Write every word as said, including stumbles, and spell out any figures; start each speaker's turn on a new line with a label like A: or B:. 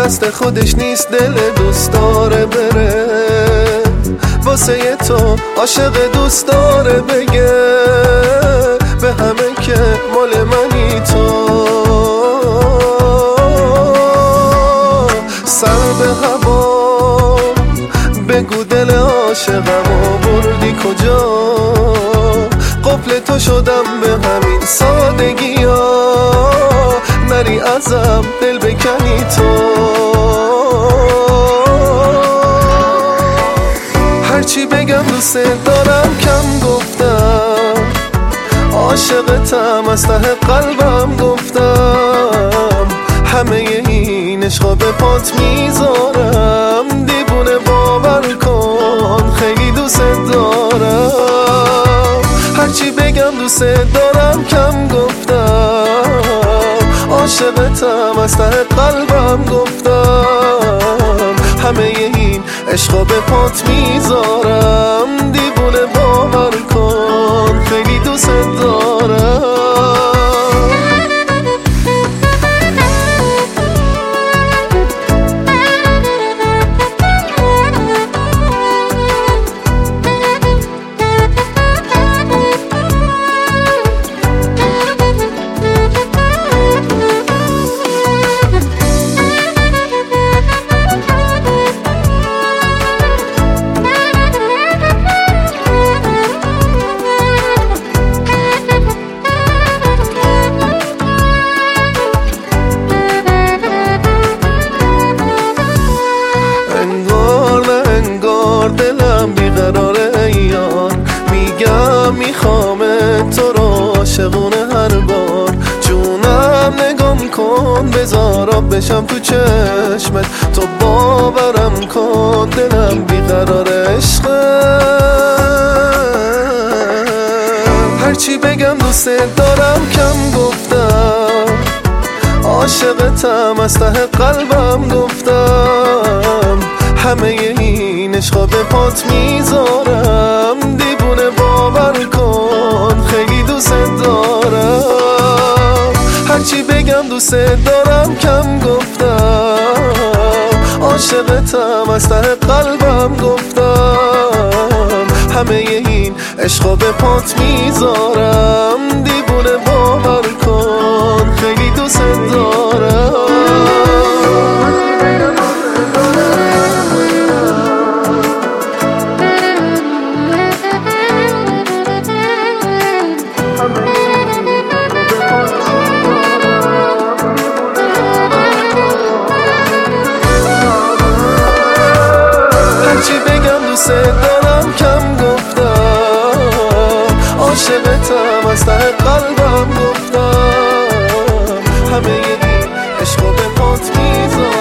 A: دست خودش نیست دل دوست داره بره، واسه تو عاشق دوست داره بگه به همه که مال منی تو. سر به هوا بگو دل عاشقمو بردی کجا، قفل تو شدم به همین سادگی ها، نری ازم دل بکنی تو. هرچی بگم دوست دارم کم گفتم، عاشقتم از ته قلبم گفتم، همه این عشقا به پات میذارم، دیوونه باور کن خیلی دوست دارم. هرچی بگم دوست دارم کم گفتم، عاشقتم از ته قلبم گفتم، همه این عشقا به پات میذارم، دیوونه باور کن خیلی دوست دارم. دلم بیقراره یار، میگم میخوام تو رو عاشقونه هر بار، جونم نگام کن بذار آب بشم تو چشمت، تو باورم کن دلم بیقراره عشقم. هرچی بگم دوست دارم کم گفتم، عاشقتم از ته قلبم گفتم، همه این عشقا به پات میذارم، دیوونه باور کن خیلی دوست دارم. هرچی بگم دوست دارم کم گفتم، عاشقتم از ته قلبم گفتم، همه این عشقا به پات میذارم، دیوونه باور کن خیلی دوست دارم. هرچی بگم دوست دارم کم گفتم، عاشقتم از ته قلبم گفتم، همه این عشقا به پات میذارم.